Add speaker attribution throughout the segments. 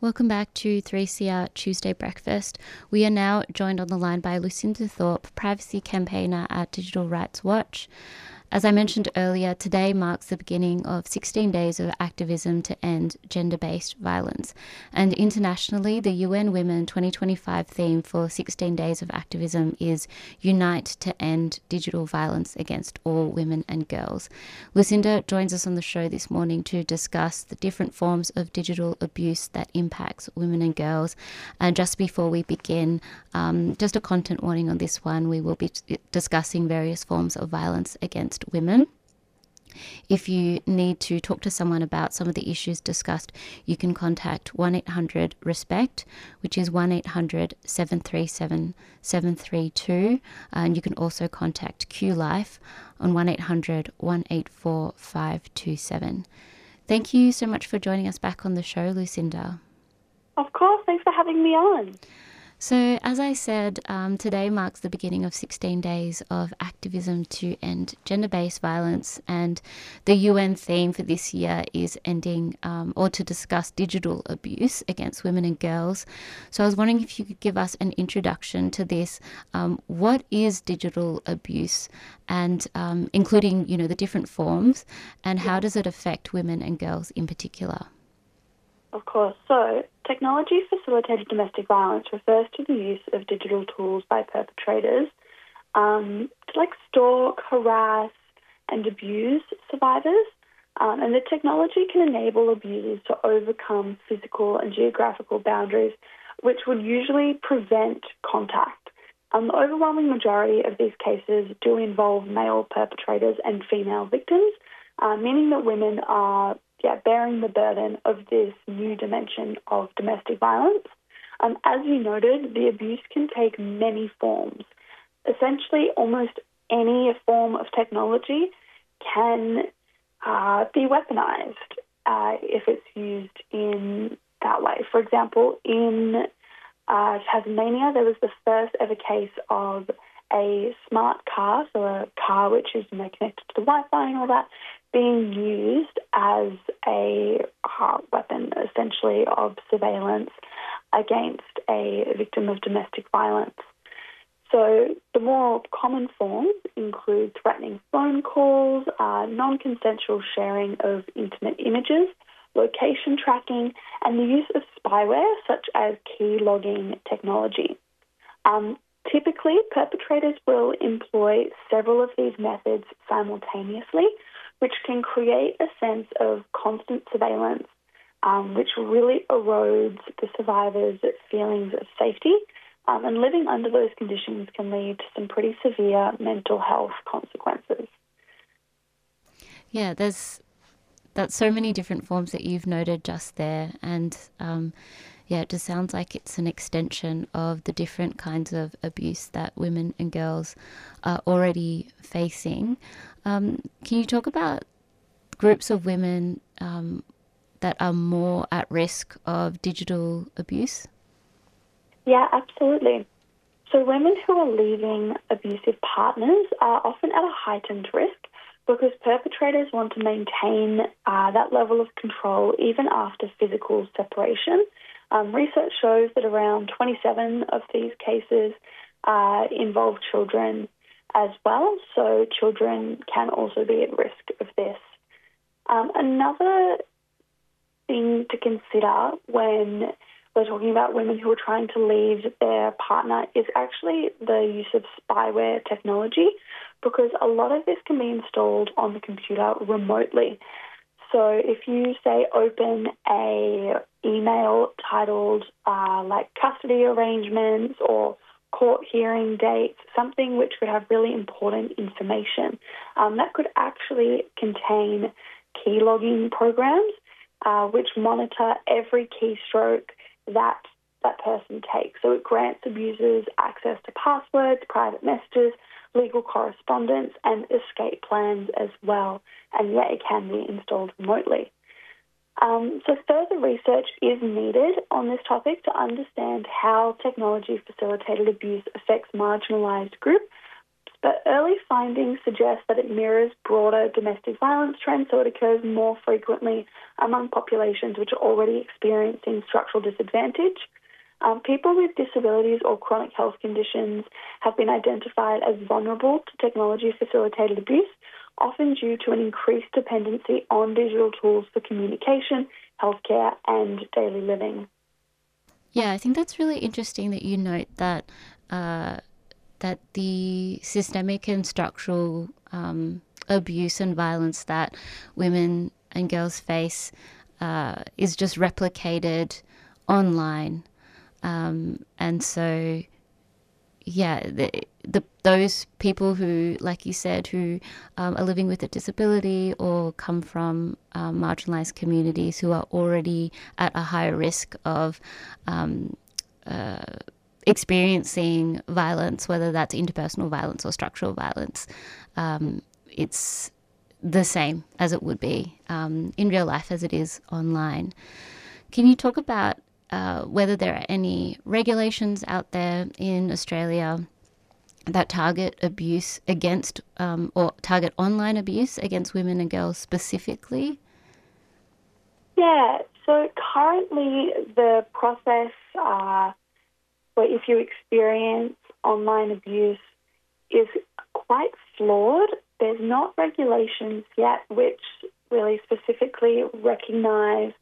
Speaker 1: Welcome back to 3CR Tuesday Breakfast. We are now joined on the line by Lucinda Thorpe, privacy campaigner at Digital Rights Watch. As I mentioned earlier, today marks the beginning of 16 days of activism to end gender-based violence. And internationally, the UN Women 2025 theme for 16 days of activism is Unite to End Digital Violence Against All Women and Girls. Lucinda joins us on the show this morning to discuss the different forms of digital abuse that impacts women and girls. And just before we begin, just a content warning on this one, we will be discussing various forms of violence against women. If you need to talk to someone about some of the issues discussed, you can contact 1-800-RESPECT, which is 1-800-737-732. And you can also contact QLife on 1-800-184-527. Thank you so much for joining us back on the show, Lucinda.
Speaker 2: Of course, thanks for having me on.
Speaker 1: So, as I said, today marks the beginning of 16 days of activism to end gender-based violence, and the UN theme for this year is ending or to discuss digital abuse against women and girls. So I was wondering if you could give us an introduction to this. What is digital abuse, and including, the different forms, and how does it affect women and girls in particular?
Speaker 2: Of course. So, technology-facilitated domestic violence refers to the use of digital tools by perpetrators to stalk, harass, and abuse survivors. And the technology can enable abusers to overcome physical and geographical boundaries, which would usually prevent contact. The overwhelming majority of these cases do involve male perpetrators and female victims, meaning that women are bearing the burden of this new dimension of domestic violence. As you noted, the abuse can take many forms. Essentially, almost any form of technology can be weaponized if it's used in that way. For example, in Tasmania, there was the first ever case of a smart car, so a car which is connected to the Wi-Fi and all that, being used as a weapon, essentially, of surveillance against a victim of domestic violence. So the more common forms include threatening phone calls, non-consensual sharing of intimate images, location tracking, and the use of spyware such as key logging technology. Typically, perpetrators will employ several of these methods simultaneously, which can create a sense of constant surveillance, which really erodes the survivors' feelings of safety. And living under those conditions can lead to some pretty severe mental health consequences.
Speaker 1: Yeah, that's so many different forms that you've noted just there, and it just sounds like it's an extension of the different kinds of abuse that women and girls are already facing. Can you talk about groups of women that are more at risk of digital abuse?
Speaker 2: Yeah, absolutely. So women who are leaving abusive partners are often at a heightened risk because perpetrators want to maintain that level of control even after physical separation. Research shows that around 27 of these cases involve children as well, so children can also be at risk of this. Another thing to consider when we're talking about women who are trying to leave their partner is actually the use of spyware technology, because a lot of this can be installed on the computer remotely. So if you, say, open a email titled custody arrangements or court hearing dates, something which could have really important information, that could actually contain key logging programs which monitor every keystroke that person takes. So it grants abusers access to passwords, private messages, legal correspondence, and escape plans as well. And yet it can be installed remotely. So further research is needed on this topic to understand how technology-facilitated abuse affects marginalised groups, But early findings suggest that it mirrors broader domestic violence trends, so it occurs more frequently among populations which are already experiencing structural disadvantage. People with disabilities or chronic health conditions have been identified as vulnerable to technology-facilitated abuse, often due to an increased dependency on digital tools for communication, healthcare, and daily living.
Speaker 1: Yeah, I think that's really interesting that you note that that the systemic and structural abuse and violence that women and girls face is just replicated online. And so, yeah, those people who, like you said, who are living with a disability or come from marginalized communities who are already at a higher risk of experiencing violence, whether that's interpersonal violence or structural violence, it's the same as it would be in real life as it is online. Can you talk about whether there are any regulations out there in Australia that target abuse against or target online abuse against women and girls specifically?
Speaker 2: Yeah, so currently the process where if you experience online abuse is quite flawed. There's not regulations yet which really specifically recognise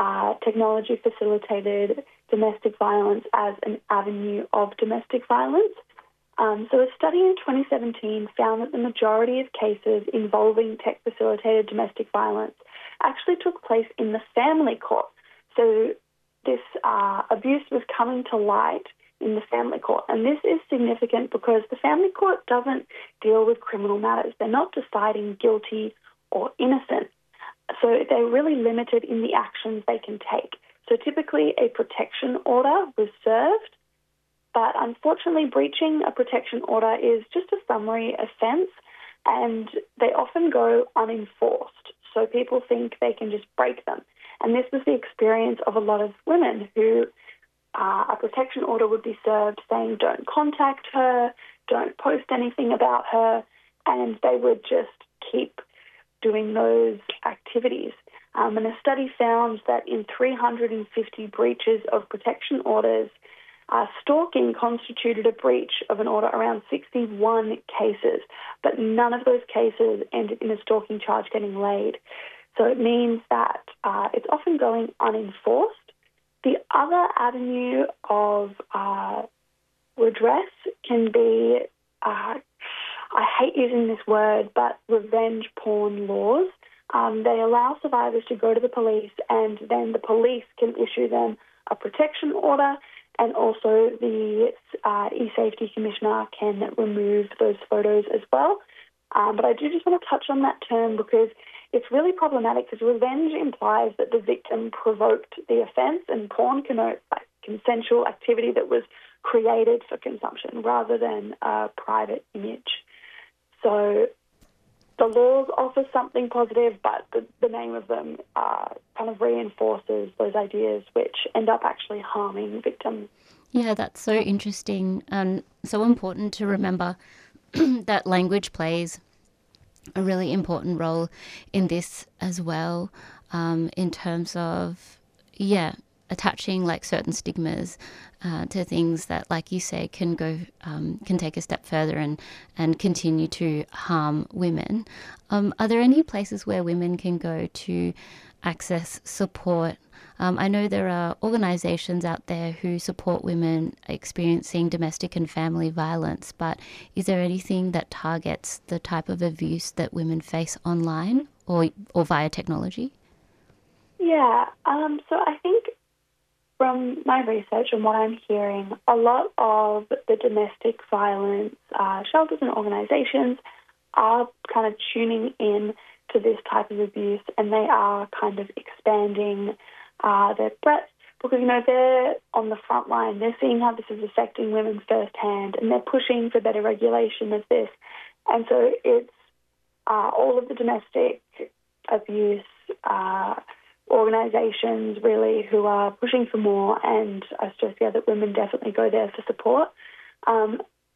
Speaker 2: technology-facilitated domestic violence as an avenue of domestic violence. So a study in 2017 found that the majority of cases involving tech-facilitated domestic violence actually took place in the family court. So this abuse was coming to light in the family court. And this is significant because the family court doesn't deal with criminal matters. They're not deciding guilty or innocent. So they're really limited in the actions they can take. So typically a protection order was served, but unfortunately breaching a protection order is just a summary offence and they often go unenforced. So people think they can just break them. And this was the experience of a lot of women who a protection order would be served saying don't contact her, don't post anything about her, and they would just keep doing those activities. And a study found that in 350 breaches of protection orders, stalking constituted a breach of an order around 61 cases, but none of those cases ended in a stalking charge getting laid. So it means that it's often going unenforced. The other avenue of redress can be, I hate using this word, but revenge porn laws. They allow survivors to go to the police and then the police can issue them a protection order, and also the eSafety Commissioner can remove those photos as well. But I do just want to touch on that term because it's really problematic because revenge implies that the victim provoked the offence, and porn connotes like consensual activity that was created for consumption rather than a private image. So the laws offer something positive, but the name of them kind of reinforces those ideas which end up actually harming victims.
Speaker 1: Yeah, that's so interesting and so important to remember that language plays a really important role in this as well, in terms of, attaching like certain stigmas to things that, like you say, can take a step further and continue to harm women. Are there any places where women can go to access support? I know there are organisations out there who support women experiencing domestic and family violence, but is there anything that targets the type of abuse that women face online or via technology?
Speaker 2: Yeah, so I think from my research and what I'm hearing, a lot of the domestic violence shelters and organisations are kind of tuning in to this type of abuse, and they are kind of expanding their breadth because, they're on the front line. They're seeing how this is affecting women firsthand, and they're pushing for better regulation of this. And so it's all of the domestic abuse organisations really who are pushing for more, and I stress that women definitely go there for support.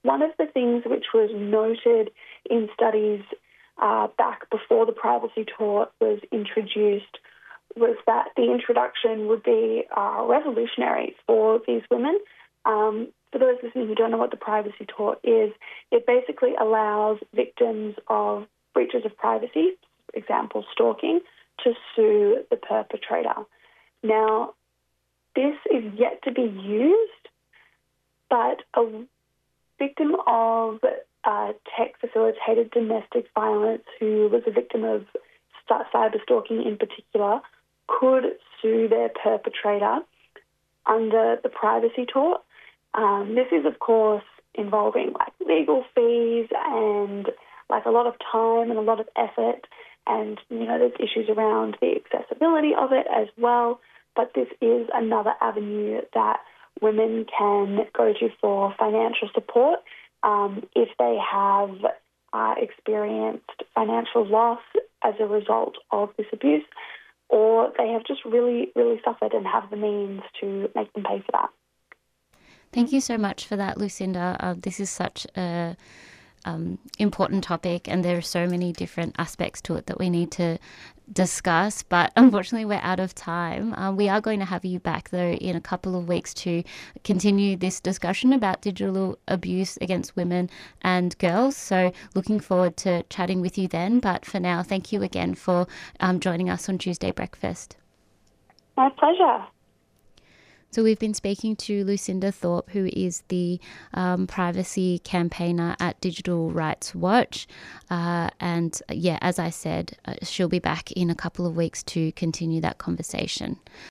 Speaker 2: one of the things which was noted in studies back before the privacy tort was introduced was that the introduction would be revolutionary for these women. For those listeners who don't know what the privacy tort is, it basically allows victims of breaches of privacy, for example, stalking, to sue the perpetrator. Now, this is yet to be used, but a victim of tech-facilitated domestic violence who was a victim of cyber stalking in particular could sue their perpetrator under the privacy tort. This is, of course, involving legal fees and a lot of time and a lot of effort, and there's issues around the accessibility of it as well. But this is another avenue that women can go to for financial support if they have experienced financial loss as a result of this abuse, or they have just really, really suffered and have the means to make them pay for that.
Speaker 1: Thank you so much for that, Lucinda. This is such a important topic, and there are so many different aspects to it that we need to discuss, but unfortunately we're out of time. We are going to have you back though in a couple of weeks to continue this discussion about digital abuse against women and girls, so looking forward to chatting with you then. But for now, thank you again for joining us on Tuesday Breakfast.
Speaker 2: My pleasure.
Speaker 1: So we've been speaking to Lucinda Thorpe, who is the privacy campaigner at Digital Rights Watch. And as I said, she'll be back in a couple of weeks to continue that conversation.